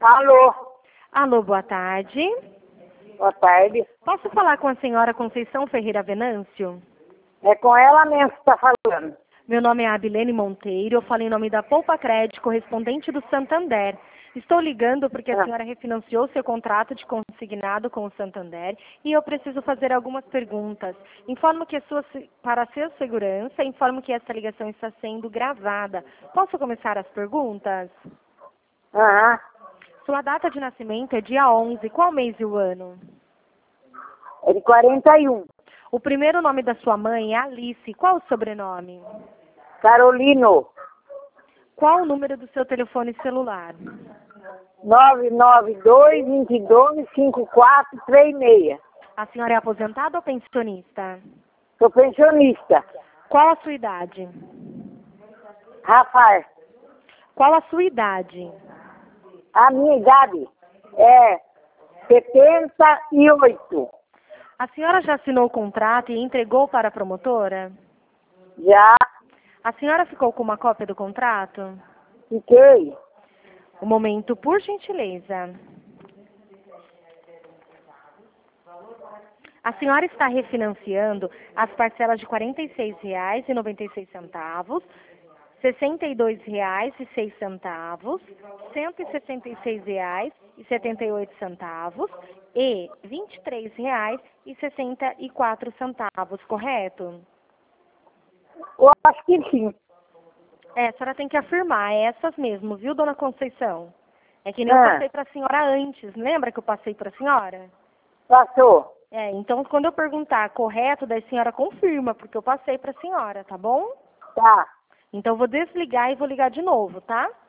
Alô, Alô, boa tarde. boa tarde. Posso falar com a senhora Conceição Ferreira Venâncio? É com ela mesmo que está falando. Meu nome é Abilene Monteiro, eu falo em nome da Poupa Crédito, correspondente do Santander. Estou ligando porque a senhora refinanciou seu contrato de consignado com o Santander e eu preciso fazer algumas perguntas. Informo que para a sua segurança, informo que essa ligação está sendo gravada. Posso começar as perguntas? Aham. Sua data de nascimento é dia 11. Qual mês e o ano? É de 41. O primeiro nome da sua mãe é Alice. Qual o sobrenome? Carolino. Qual o número do seu telefone celular? 992-22-5436. A senhora é aposentada ou pensionista? Sou pensionista. Qual a sua idade? Rafael, Qual a sua idade? a minha idade é 78. A senhora já assinou o contrato e entregou para a promotora? Já A senhora ficou com uma cópia do contrato? fiquei. Um momento, por gentileza. A senhora está refinanciando as parcelas de R$ 46,96, R$ 62,06, R$ 166,78 e R$ 23,64, correto? Eu acho que sim. É, a senhora tem que afirmar, é essas mesmo, viu, dona Conceição? É que nem eu passei para a senhora antes, lembra que eu passei para a senhora? Passou. É, então quando eu perguntar correto, daí a senhora confirma, porque eu passei para a senhora, tá bom? Tá. Então eu vou desligar e vou ligar de novo, tá?